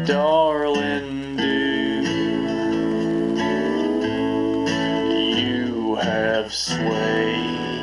darling, do you have sway?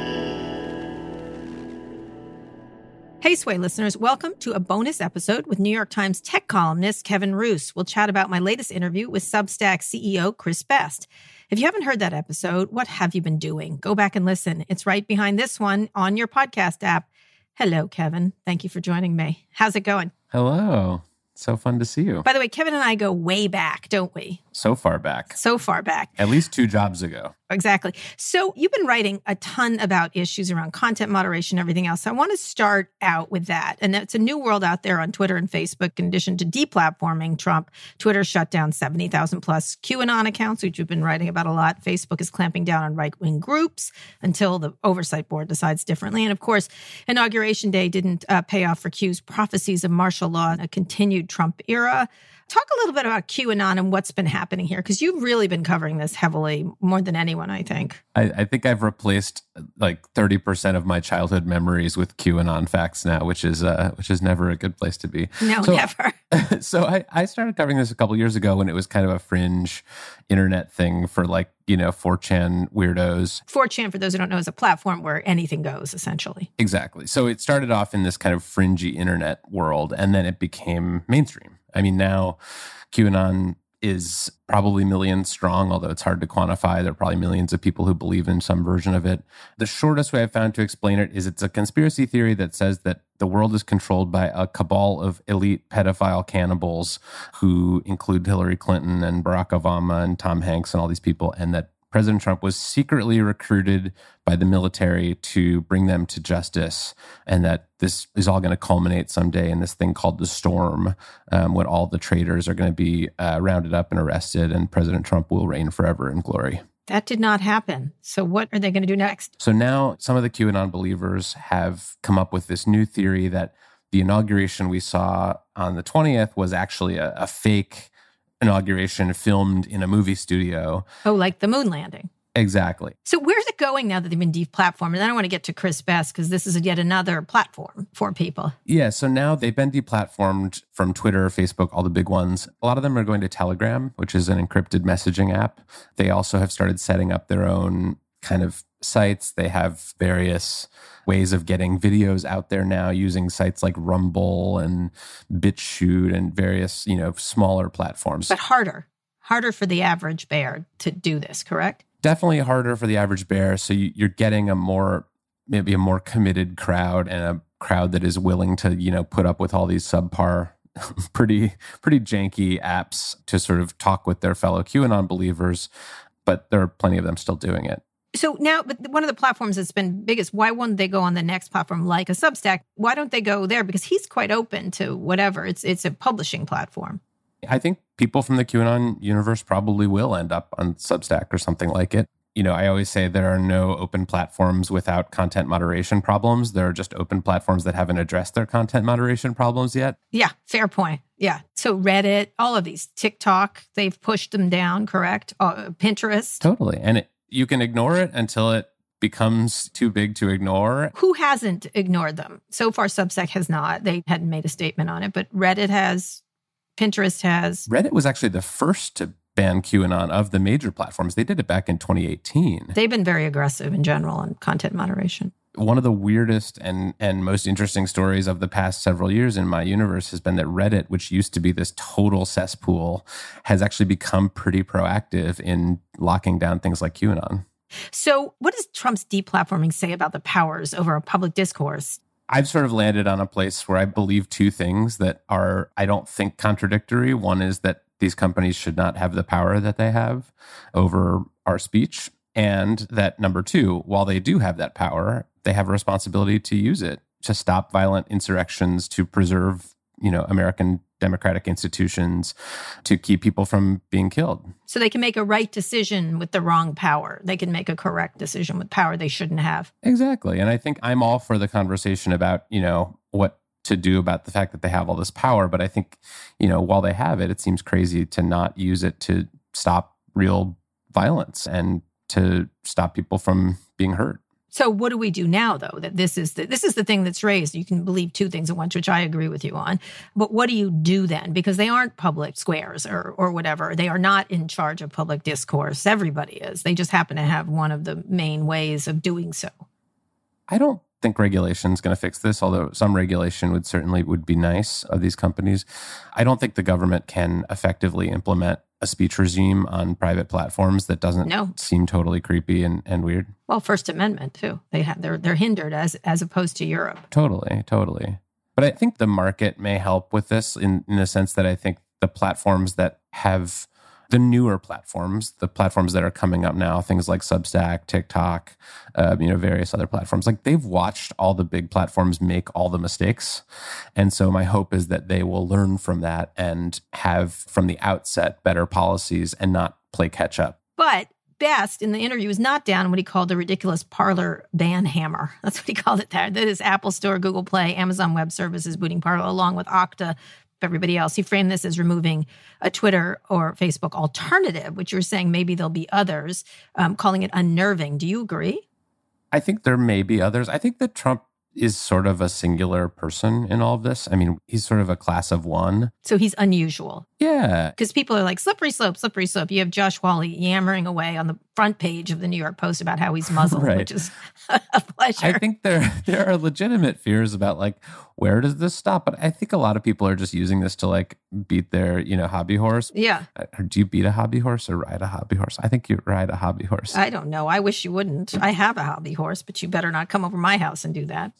Hey, Sway listeners, welcome to a bonus episode with New York Times tech columnist Kevin Roose. We'll chat about my latest interview with Substack CEO Chris Best. If you haven't heard that episode, what have you been doing? Go back and listen. It's right behind this one on your podcast app. Hello, Kevin. Thank you for joining me. How's it going? Hello. So fun to see you. By the way, Kevin and I go way back, don't we? So far back. So far back. At least 2 jobs ago. Exactly. So you've been writing a ton about issues around content moderation, everything else. So I want to start out with that. And it's a new world out there on Twitter and Facebook. In addition to deplatforming Trump, Twitter shut down 70,000 plus QAnon accounts, which you've been writing about a lot. Facebook is clamping down on right-wing groups until the oversight board decides differently. And of course, Inauguration Day didn't pay off for Q's prophecies of martial law and a continued Trump era. Talk a little bit about QAnon and what's been happening here, because you've really been covering this heavily, more than anyone, I think. I think I've replaced like 30% of my childhood memories with QAnon facts now, which is never a good place to be. No, never. So I started covering this a couple years ago when it was kind of a fringe internet thing for 4chan weirdos. 4chan, for those who don't know, is a platform where anything goes, essentially. Exactly. So it started off in this kind of fringy internet world, and then it became mainstream. I mean, now QAnon is probably millions strong, although it's hard to quantify. There are probably millions of people who believe in some version of it. The shortest way I've found to explain it is it's a conspiracy theory that says that the world is controlled by a cabal of elite pedophile cannibals who include Hillary Clinton and Barack Obama and Tom Hanks and all these people, and that President Trump was secretly recruited by the military to bring them to justice, and that this is all going to culminate someday in this thing called the storm, when all the traitors are going to be rounded up and arrested, and President Trump will reign forever in glory. That did not happen. So what are they going to do next? So now some of the QAnon believers have come up with this new theory that the inauguration we saw on the 20th was actually a fake inauguration filmed in a movie studio. Oh, like the moon landing. Exactly. So where's it going now that they've been deplatformed? And I don't want to get to Chris Best because this is yet another platform for people. Yeah, so now they've been deplatformed from Twitter, Facebook, all the big ones. A lot of them are going to Telegram, which is an encrypted messaging app. They also have started setting up their own kind of sites. They have various ways of getting videos out there now using sites like Rumble and BitChute and various, smaller platforms. But harder for the average bear to do this, correct? Definitely harder for the average bear. So you're getting maybe a more committed crowd, and a crowd that is willing to, put up with all these subpar, pretty janky apps to sort of talk with their fellow QAnon believers. But there are plenty of them still doing it. So now, but one of the platforms that's been biggest, why wouldn't they go on the next platform like a Substack? Why don't they go there? Because he's quite open to whatever. It's a publishing platform. I think people from the QAnon universe probably will end up on Substack or something like it. I always say there are no open platforms without content moderation problems. There are just open platforms that haven't addressed their content moderation problems yet. Yeah, fair point. Yeah. So Reddit, all of these, TikTok, they've pushed them down, correct? Pinterest. Totally. And you can ignore it until it becomes too big to ignore. Who hasn't ignored them? So far, Substack has not. They hadn't made a statement on it, but Reddit has, Pinterest has. Reddit was actually the first to ban QAnon of the major platforms. They did it back in 2018. They've been very aggressive in general on content moderation. One of the weirdest and most interesting stories of the past several years in my universe has been that Reddit, which used to be this total cesspool, has actually become pretty proactive in locking down things like QAnon. So what does Trump's deplatforming say about the powers over a public discourse? I've sort of landed on a place where I believe 2 things that are, I don't think, contradictory. One is that these companies should not have the power that they have over our speech. And that number 2, while they do have that power, they have a responsibility to use it to stop violent insurrections, to preserve, American democratic institutions, to keep people from being killed. So they can make a right decision with the wrong power. They can make a correct decision with power they shouldn't have. Exactly. And I think I'm all for the conversation about, what to do about the fact that they have all this power. But I think, while they have it, it seems crazy to not use it to stop real violence and to stop people from being hurt. So what do we do now, though, that this is the thing that's raised? You can believe two things at once, which I agree with you on. But what do you do then? Because they aren't public squares or whatever. They are not in charge of public discourse. Everybody is. They just happen to have one of the main ways of doing so. I don't think regulation is going to fix this, although some regulation would be nice of these companies. I don't think the government can effectively implement a speech regime on private platforms that doesn't seem totally creepy and weird. Well, First Amendment too. They're hindered as opposed to Europe. Totally. But I think the market may help with this in the sense that I think the platforms that have the newer platforms, the platforms that are coming up now, things like Substack, TikTok, various other platforms, like they've watched all the big platforms make all the mistakes. And so my hope is that they will learn from that and have from the outset better policies and not play catch up. But Best in the interview was not down what he called the ridiculous Parler ban hammer. That's what he called it there. That is Apple Store, Google Play, Amazon Web Services booting Parler along with Okta, everybody else. He framed this as removing a Twitter or Facebook alternative, which you're saying maybe there'll be others, calling it unnerving. Do you agree? I think there may be others. I think that Trump is sort of a singular person in all of this. I mean, he's sort of a class of one. So he's unusual. Yeah. Because people are like, slippery slope. You have Josh Hawley yammering away on the front page of the New York Post about how he's muzzled, right. Which is a pleasure. I think there are legitimate fears about like, where does this stop? But I think a lot of people are just using this to like beat their, hobby horse. Yeah. Do you beat a hobby horse or ride a hobby horse? I think you ride a hobby horse. I don't know. I wish you wouldn't. I have a hobby horse, but you better not come over my house and do that.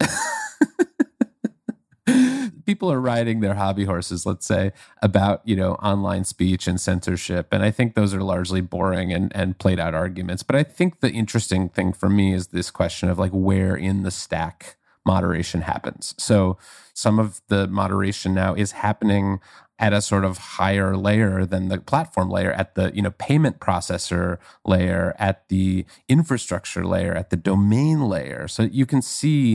People are riding their hobby horses, let's say, about, online speech and censorship. And I think those are largely boring and played out arguments. But I think the interesting thing for me is this question of like where in the stack moderation happens. So some of the moderation now is happening at a sort of higher layer than the platform layer, at the payment processor layer, at the infrastructure layer, at the domain layer. So you can see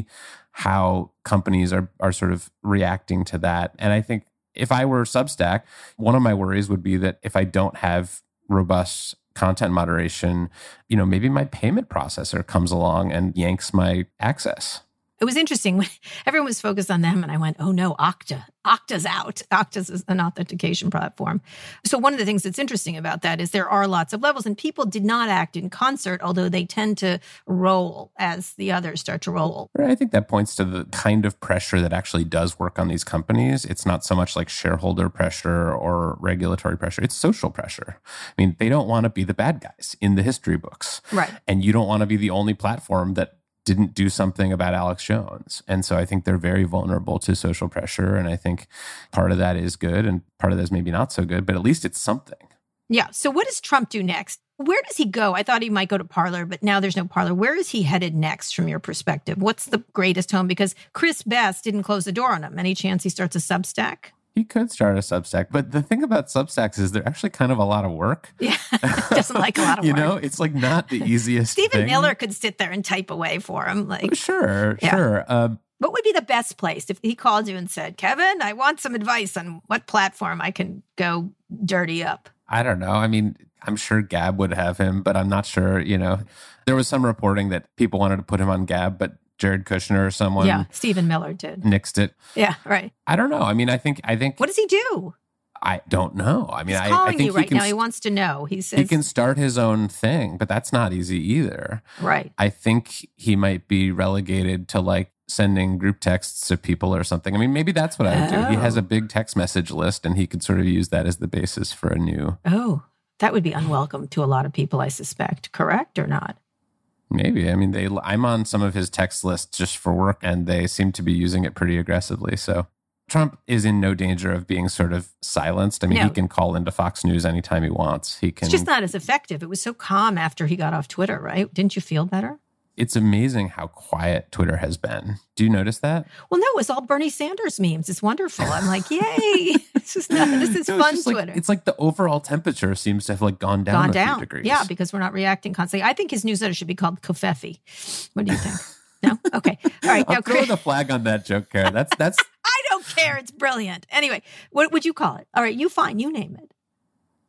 how companies are sort of reacting to that. And I think if I were Substack, one of my worries would be that if I don't have robust content moderation, maybe my payment processor comes along and yanks my access. It was interesting when everyone was focused on them and I went, oh no, Okta. Okta's out. Okta's an authentication platform. So one of the things that's interesting about that is there are lots of levels and people did not act in concert, although they tend to roll as the others start to roll. I think that points to the kind of pressure that actually does work on these companies. It's not so much like shareholder pressure or regulatory pressure. It's social pressure. I mean, they don't want to be the bad guys in the history books. Right. And you don't want to be the only platform that didn't do something about Alex Jones. And so I think they're very vulnerable to social pressure. And I think part of that is good and part of that is maybe not so good, but at least it's something. Yeah. So what does Trump do next? Where does he go? I thought he might go to Parler, but now there's no Parler. Where is he headed next from your perspective? What's the greatest home? Because Chris Best didn't close the door on him. Any chance he starts a Substack? He could start a Substack, but the thing about Substacks is they're actually kind of a lot of work. Yeah, doesn't like a lot of work. It's like not the easiest Stephen thing. Miller could sit there and type away for him. Sure. What would be the best place if he called you and said, Kevin, I want some advice on what platform I can go dirty up? I don't know. I mean, I'm sure Gab would have him, but I'm not sure, There was some reporting that people wanted to put him on Gab, but Jared Kushner or someone. Yeah, Stephen Miller did. Nixed it. Yeah, right. I don't know. I mean, I think. What does he do? I don't know. I mean, He's calling I think you right now. He wants to know. He says he can start his own thing, but that's not easy either. Right. I think he might be relegated to like sending group texts to people or something. I mean, maybe that's what I would do. He has a big text message list, and he could sort of use that as the basis for a new. Oh, that would be unwelcome to a lot of people, I suspect. Correct or not? Maybe. I mean, I'm on some of his text lists just for work, and they seem to be using it pretty aggressively. So Trump is in no danger of being sort of silenced. I mean, He can call into Fox News anytime he wants. He can. It's just not as effective. It was so calm after he got off Twitter, right? Didn't you feel better? It's amazing how quiet Twitter has been. Do you notice that? Well, no, it's all Bernie Sanders memes. It's wonderful. I'm like, yay. This is fun Twitter. It's like the overall temperature seems to have like gone down a few degrees. Yeah, because we're not reacting constantly. I think his newsletter should be called Kofefi. What do you think? No? Okay. All right. I'll throw the flag on that joke, Karen. That's I don't care. It's brilliant. Anyway, what would you call it? All right, you name it.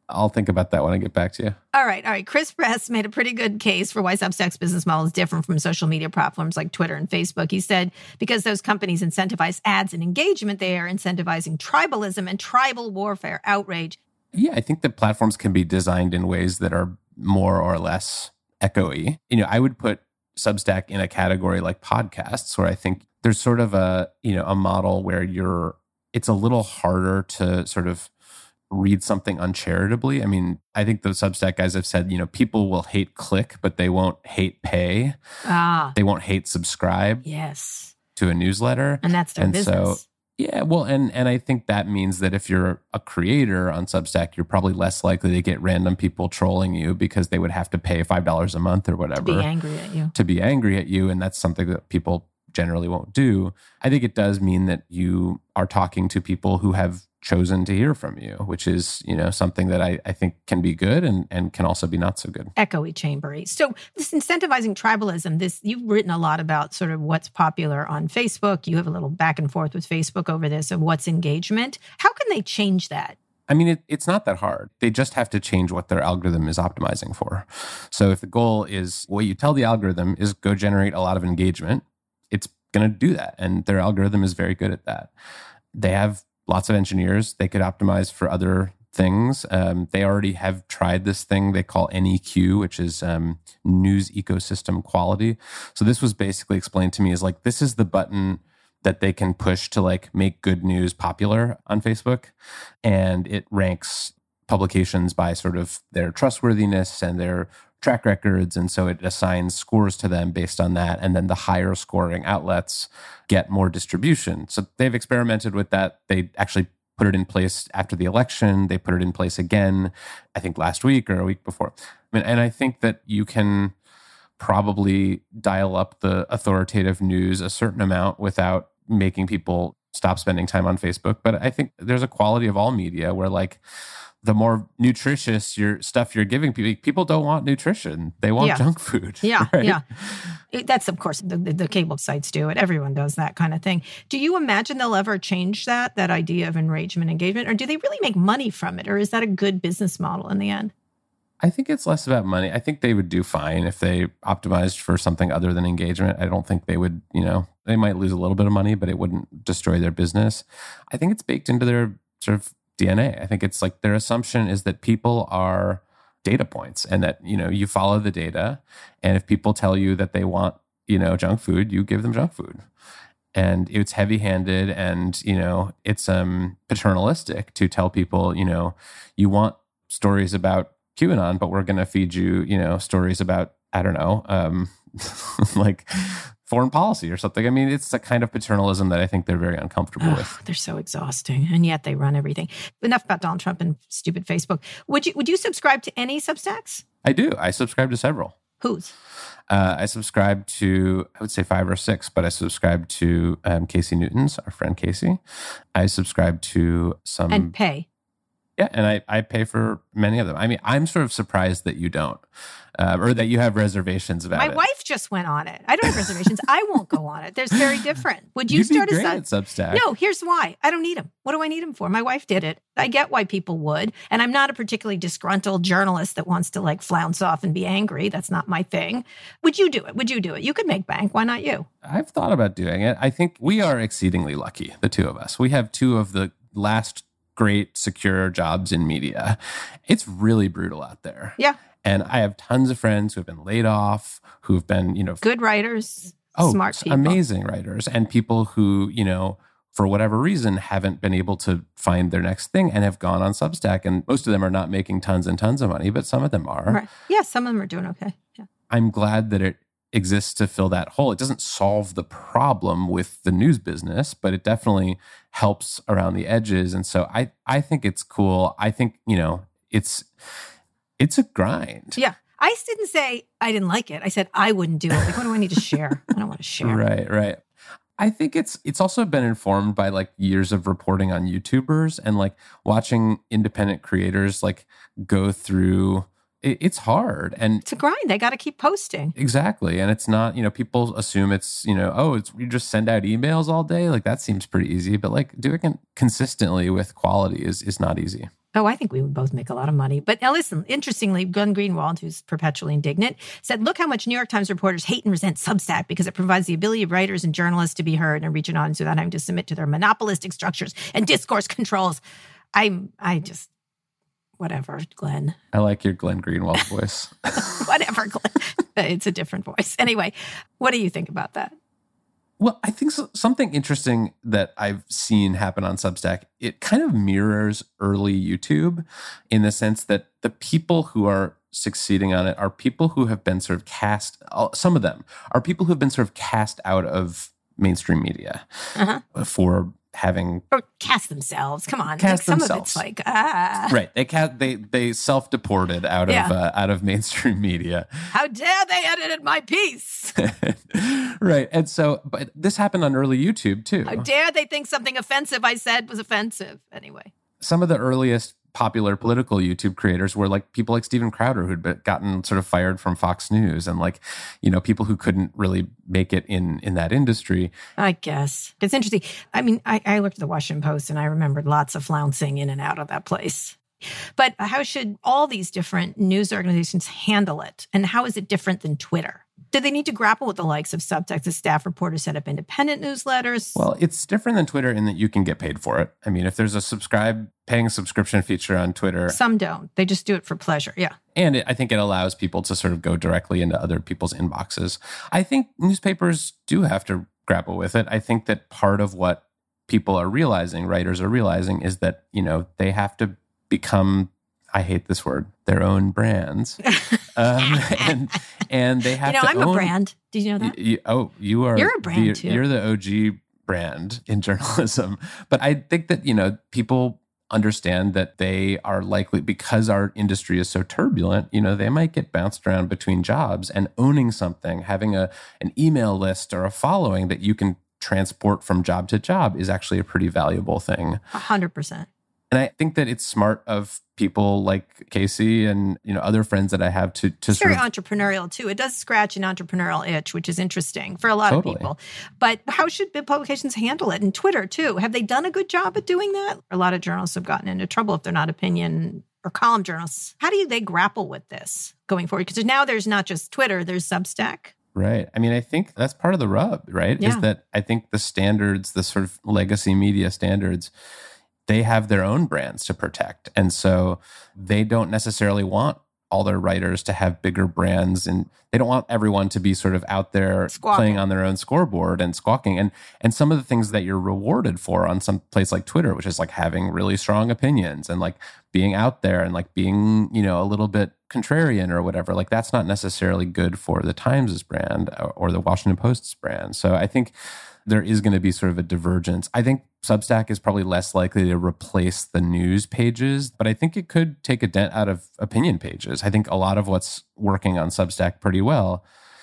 I'll think about that when I get back to you. All right. Chris Press made a pretty good case for why Substack's business model is different from social media platforms like Twitter and Facebook. He said because those companies incentivize ads and engagement, they are incentivizing tribalism and tribal warfare, outrage. Yeah, I think that platforms can be designed in ways that are more or less echoey. I would put Substack in a category like podcasts, where I think there's sort of a model where it's a little harder to sort of read something uncharitably. I mean, I think the Substack guys have said, people will hate click, but they won't hate pay. They won't hate subscribe. Yes. To a newsletter. And that's their business. So, yeah, well, and I think that means that if you're a creator on Substack, you're probably less likely to get random people trolling you because they would have to pay $5 a month or whatever. To be angry at you. And that's something that people generally won't do. I think it does mean that you are talking to people who have chosen to hear from you, which is, something that I think can be good and can also be not so good. Echoey chambery. So this incentivizing tribalism, you've written a lot about sort of what's popular on Facebook. You have a little back and forth with Facebook over this of what's engagement. How can they change that? I mean, it's not that hard. They just have to change what their algorithm is optimizing for. So if the goal is, what you tell the algorithm is go generate a lot of engagement, it's going to do that. And their algorithm is very good at that. They have lots of engineers. They could optimize for other things. They already have tried this thing they call NEQ, which is News Ecosystem Quality. So this was basically explained to me as like, this is the button that they can push to like make good news popular on Facebook. And it ranks publications by sort of their trustworthiness and their track records. And so it assigns scores to them based on that. And then the higher scoring outlets get more distribution. So they've experimented with that. They actually put it in place after the election. They put it in place again, I think last week or a week before. And I think that you can probably dial up the authoritative news a certain amount without making people stop spending time on Facebook. But I think there's a quality of all media where like, the more nutritious your stuff you're giving people don't want nutrition. They want junk food. Yeah, right? yeah. That's, of course, the cable sites do it. Everyone does that kind of thing. Do you imagine they'll ever change that idea of enragement, engagement, or do they really make money from it? Or is that a good business model in the end? I think it's less about money. I think they would do fine if they optimized for something other than engagement. I don't think they would, they might lose a little bit of money, but it wouldn't destroy their business. I think it's baked into their sort of DNA. I think it's like their assumption is that people are data points and that, you follow the data. And if people tell you that they want, junk food, you give them junk food. And it's heavy-handed and, it's paternalistic to tell people, you want stories about QAnon, but we're going to feed you, stories about, I don't know, like foreign policy or something. I mean, it's a kind of paternalism that I think they're very uncomfortable with. They're so exhausting, and yet they run everything. Enough about Donald Trump and stupid Facebook. Would you subscribe to any Substacks? I do. I subscribe to several. Whose? I subscribe to, I would say 5 or 6, but I subscribe to Casey Newton's, our friend Casey. I subscribe to some... And pay. Yeah, and I pay for many of them. I mean, I'm sort of surprised that you don't, or that you have reservations about it. My wife just went on it. I don't have reservations. I won't go on it. They're very different. Would you start a Substack? No, here's why. I don't need them. What do I need them for? My wife did it. I get why people would. And I'm not a particularly disgruntled journalist that wants to like flounce off and be angry. That's not my thing. Would you do it? Would you do it? You could make bank. Why not you? I've thought about doing it. I think we are exceedingly lucky, the two of us. We have two of the last great, secure jobs in media. It's really brutal out there. Yeah. And I have tons of friends who have been laid off, who've been, good writers, smart people. Amazing writers, and people who, for whatever reason, haven't been able to find their next thing and have gone on Substack. And most of them are not making tons and tons of money, but some of them are. Right. Yeah, some of them are doing okay. Yeah. I'm glad that it exists to fill that hole. It doesn't solve the problem with the news business, but it definitely helps around the edges. And so I think it's cool. I think, it's a grind. Yeah. I didn't say I didn't like it. I said I wouldn't do it. Like, what do I need to share? I don't want to share. Right. I think it's also been informed by like years of reporting on YouTubers and like watching independent creators like go through. It's hard and it's a grind. They got to keep posting. Exactly. And it's not, people assume it's, it's you just send out emails all day. Like that seems pretty easy, but like doing it consistently with quality is not easy. Oh, I think we would both make a lot of money. But now listen, interestingly, Glenn Greenwald, who's perpetually indignant, said, look how much New York Times reporters hate and resent Substack because it provides the ability of writers and journalists to be heard and reach an audience without having to submit to their monopolistic structures and discourse controls. Whatever, Glenn. I like your Glenn Greenwald voice. Whatever, Glenn. It's a different voice. Anyway, what do you think about that? Well, I think something interesting that I've seen happen on Substack, it kind of mirrors early YouTube in the sense that the people who are succeeding on it are people who have been sort of cast, some of them are people who have been sort of cast out of mainstream media for having... Or cast themselves. Come on. Cast like, themselves. Some of it's like, Right. They self-deported out of mainstream media. How dare they edited my piece? Right. And so, but this happened on early YouTube too. How dare they think something offensive I said was offensive? Anyway. Some of the earliest popular political YouTube creators were like people like Steven Crowder, who'd gotten sort of fired from Fox News, and like, you know, people who couldn't really make it in that industry. I guess. It's interesting. I mean, I looked at the Washington Post and I remembered lots of flouncing in and out of that place. But how should all these different news organizations handle it? And how is it different than Twitter? Do they need to grapple with the likes of Substack as staff reporters set up independent newsletters? Well, it's different than Twitter in that you can get paid for it. I mean, if there's a paying subscription feature on Twitter. Some don't. They just do it for pleasure. Yeah. And I think it allows people to sort of go directly into other people's inboxes. I think newspapers do have to grapple with it. I think that part of what people are realizing, writers are realizing, is that, you know, they have to become, I hate this word, their own brands. And they have to I'm a brand. Did you know that? You are. You're a brand too. You're the OG brand in journalism. But I think that, you know, people understand that they are likely, because our industry is so turbulent, you know, they might get bounced around between jobs, and owning something, having an email list or a following that you can transport from job to job is actually a pretty valuable thing. 100%. And I think that it's smart of people like Casey and, you know, other friends that I have to it's very entrepreneurial too. It does scratch an entrepreneurial itch, which is interesting for a lot of people. But how should big publications handle it? And Twitter too. Have they done a good job at doing that? A lot of journalists have gotten into trouble if they're not opinion or column journalists. How do they grapple with this going forward? Because now there's not just Twitter, there's Substack. Right. I mean, I think that's part of the rub, right? Yeah. Is that I think the standards, the sort of legacy media standards, they have their own brands to protect. And so they don't necessarily want all their writers to have bigger brands, and they don't want everyone to be sort of out there playing on their own scoreboard and squawking. And some of the things that you're rewarded for on some place like Twitter, which is like having really strong opinions and like being out there and like being, you know, a little bit contrarian or whatever, like that's not necessarily good for the Times' brand or the Washington Post's brand. So I think there is going to be sort of a divergence. I think Substack is probably less likely to replace the news pages, but I think it could take a dent out of opinion pages. I think a lot of what's working on Substack pretty well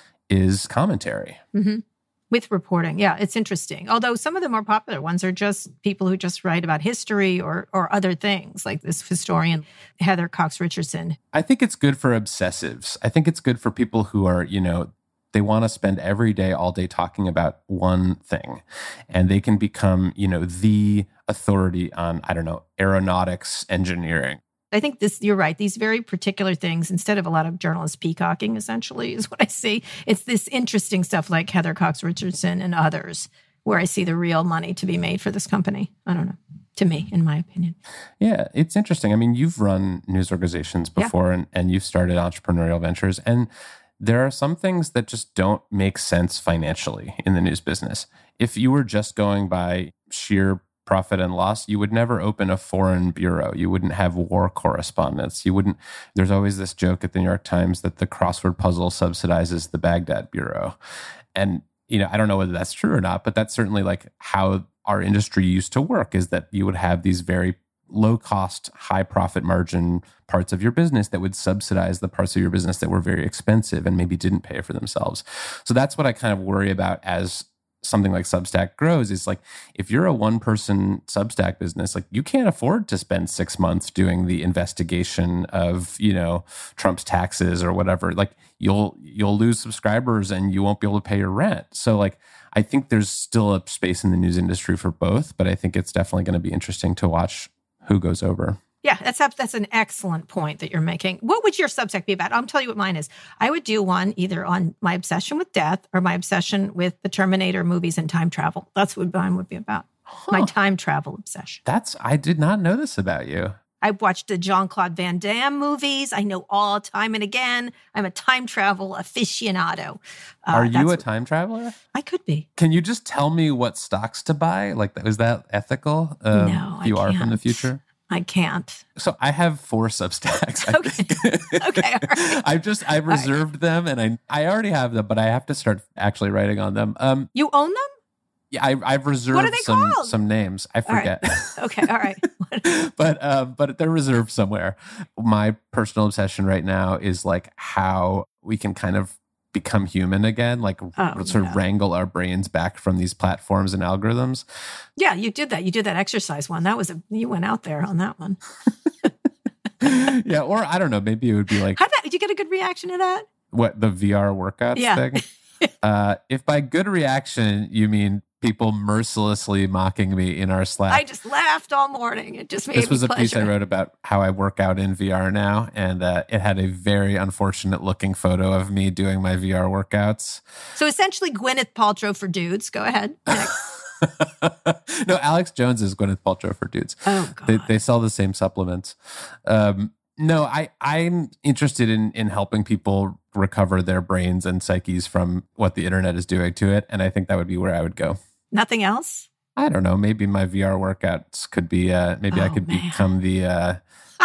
is commentary. Mm-hmm. With reporting. Yeah, it's interesting. Although some of the more popular ones are just people who just write about history or other things, like this historian, Heather Cox Richardson. I think it's good for obsessives. I think it's good for people who are, you know, they want to spend every day, all day talking about one thing. And they can become, you know, the authority on, I don't know, aeronautics engineering. I think you're right. These very particular things, instead of a lot of journalists peacocking, essentially, is what I see. It's this interesting stuff like Heather Cox Richardson and others, where I see the real money to be made for this company. I don't know. To me, in my opinion. Yeah, it's interesting. I mean, you've run news organizations before and you've started entrepreneurial ventures. And there are some things that just don't make sense financially in the news business. If you were just going by sheer profit and loss, you would never open a foreign bureau. You wouldn't have war correspondents. There's always this joke at the New York Times that the crossword puzzle subsidizes the Baghdad bureau. And, you know, I don't know whether that's true or not, but that's certainly like how our industry used to work, is that you would have these very low cost, high profit margin parts of your business that would subsidize the parts of your business that were very expensive and maybe didn't pay for themselves. So that's what I kind of worry about as something like Substack grows, is like, if you're a one-person Substack business, like you can't afford to spend 6 months doing the investigation of, you know, Trump's taxes or whatever. Like you'll lose subscribers and you won't be able to pay your rent. So like, I think there's still a space in the news industry for both, but I think it's definitely going to be interesting to watch who goes over. Yeah, that's an excellent point that you're making. What would your Substack be about? I'll tell you what mine is. I would do one either on my obsession with death or my obsession with the Terminator movies and time travel. That's what mine would be about. My time travel obsession. I did not know this about you. I've watched the Jean-Claude Van Damme movies. I know all time and again. I'm a time travel aficionado. Are you a time traveler? I could be. Can you just tell me what stocks to buy? Like, is that ethical? No, you I are can't. from the future? I can't. So I have 4 Substacks. I think. Okay, all right. I've reserved them, and I already have them, but I have to start actually writing on them. You own them? Yeah, I've reserved What are they called? some names. I forget. All right. Okay, all right. but they're reserved somewhere. My personal obsession right now is like how we can kind of become human again, like sort of wrangle our brains back from these platforms and algorithms. Yeah, you did that. You did that exercise one. You went out there on that one. Yeah, or I don't know, maybe it would be like, Did you get a good reaction to that? What, the VR workouts thing? If by good reaction you mean people mercilessly mocking me in our Slack. I just laughed all morning. It just made This was me a piece I wrote about how I work out in VR now, and it had a very unfortunate looking photo of me doing my VR workouts. So essentially Gwyneth Paltrow for dudes. Go ahead. Next. No, Alex Jones is Gwyneth Paltrow for dudes. Oh, God. They sell the same supplements. No, I'm interested in helping people recover their brains and psyches from what the internet is doing to it. And I think that would be where I would go. Nothing else? I don't know. Maybe my VR workouts could be, maybe I could become the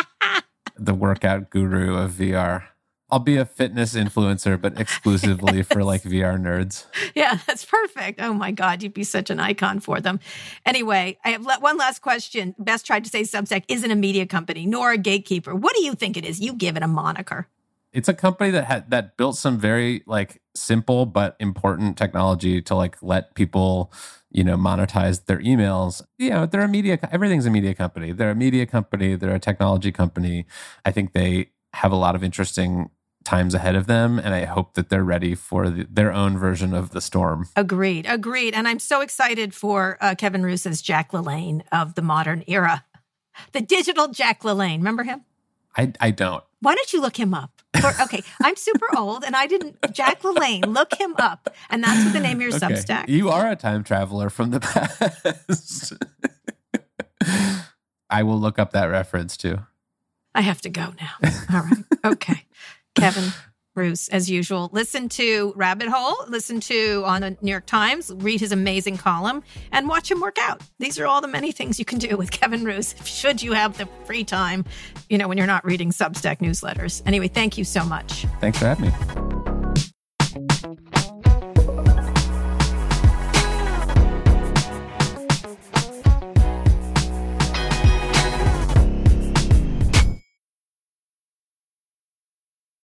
workout guru of VR. I'll be a fitness influencer, but exclusively for like VR nerds. Yeah, that's perfect. Oh my God, you'd be such an icon for them. Anyway, I have one last question. Best tried to say Substack isn't a media company nor a gatekeeper. What do you think it is? You give it a moniker. It's a company that built some very like simple but important technology to like let people, monetize their emails. They're a media. Everything's a media company. They're a media company. They're a technology company. I think they have a lot of interesting times ahead of them, and I hope that they're ready for their own version of the storm. Agreed. And I'm so excited for Kevin Roose as Jack LaLanne of the modern era. The digital Jack LaLanne. Remember him? I don't. Why don't you look him up? Okay, I'm super old, and I didn't. Jack LaLanne, look him up. And that's what the name of your Substack. You are a time traveler from the past. I will look up that reference too. I have to go now. All right. Okay. Kevin Roose, as usual. Listen to Rabbit Hole. Listen to on the New York Times. Read his amazing column and watch him work out. These are all the many things you can do with Kevin Roose should you have the free time, when you're not reading Substack newsletters. Anyway, thank you so much. Thanks for having me.